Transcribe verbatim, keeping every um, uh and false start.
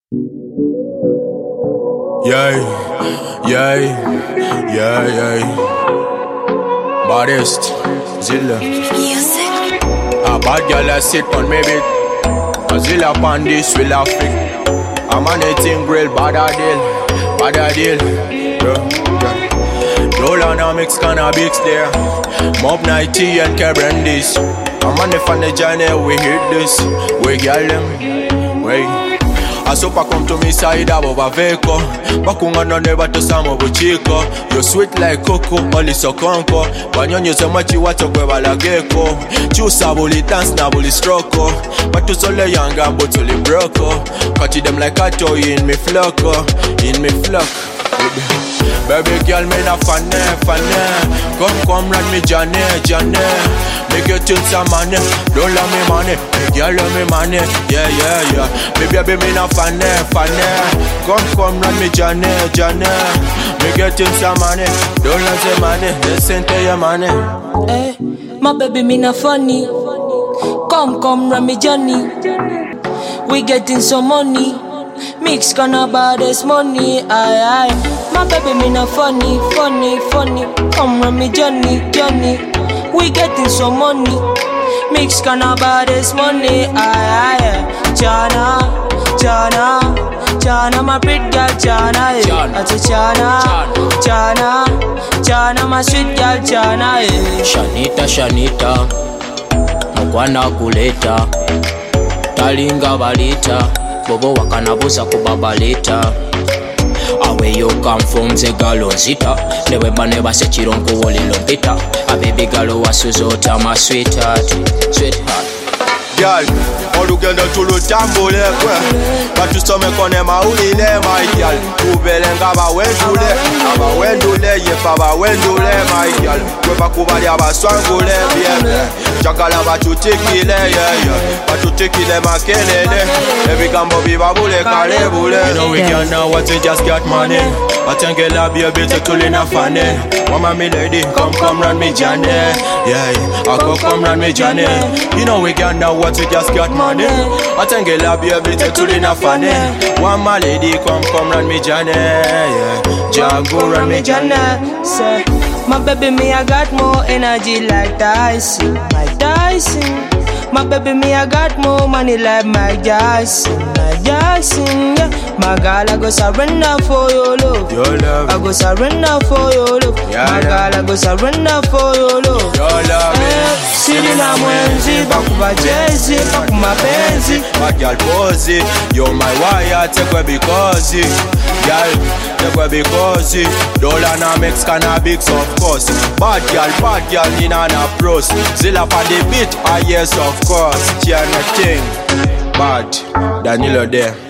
Yeah, yeah, yeah, yeah. Baddest, Zilla. A bad girl I sit on me bit. A Zilla on this will have fit. I'm on a thing grill, bad a deal, bad a deal. Yeah, yeah. Dolonomics cannabis there. Mob ninety and Cabrandis. I'm on the fan the journey, we hit this. We girl them, wait. Asopa come to me side above a vehicle. Bakunga no never to some of chico. You sweet like cocoa, only so conco. Wanyonyo so much you watch okwe bala gecko. Chusa bully dance na bully stroke. But to sole young and but to broko. Catch them like a toy in me flock. In me flock. Baby girl me na funny, funny. Come come run me Johnny, Johnny. Make you think some money, don't love me money. Hey girl love me money, yeah yeah yeah. Baby baby me na funny, funny. Come come run me Johnny, Johnny. Make you think some money, don't love the money. Listen to your money. Hey, my baby me na funny. Come come run me Johnny. We getting some money. Mix gonna buy this money, aye aye. My baby me na funny, funny, funny. Come run me Johnny, Johnny. We getting some money. Mix gonna buy this money, aye aye. Jana, Jana, Jana, my pretty girl, Jana, eh. I say Jana, Jana, Jana, my sweet girl, Jana, eh. Shanita, Shanita, mukwana kuleta. Talinga balita. Bobo wakanabuza kubabalita. Away you come from the galo zita. Never baneba se chironko woli lompita. A baby galo wasuzota my sweetheart. Sweetheart. Girl, olugendo tulutambule kwe. Batusome kone maulile my girl. Kubele ngaba wendule, ngaba wendule yefa ba wendule my girl. Kwe bakubali abaswangule biebe. Chakala batutikile yeah yeah. Batutikile makelele. Every gambo bibabule kalebule. You know we can now what we just got money. I think I love you baby to lina funny. Mama me lady, come come run me Johnny. Yeah, I come come run me Johnny. You know we can now what we just got money. I think I love you baby to lina funny. One my lady, come come run me Johnny. Yeah, Jago run me Johnny. Say, my baby me I got more energy like Tyson, like Tyson. My baby me I got more money like Mike Jackson, Mike Jackson. Yeah. My girl I go surrender for your love, your love. I go surrender for your love. Yeah, my girl I go surrender for your love, your love. Eh, sili na mwenzi, bakuba jezi, bakuma benzi. Bad girl pose, you're my wire, take away because girl, take away because dollar na mix cannabis of course. Bad girl, bad girl, in an approach. Zilla on the beat, ah yes of course. Tiana King, bad, Danilo there.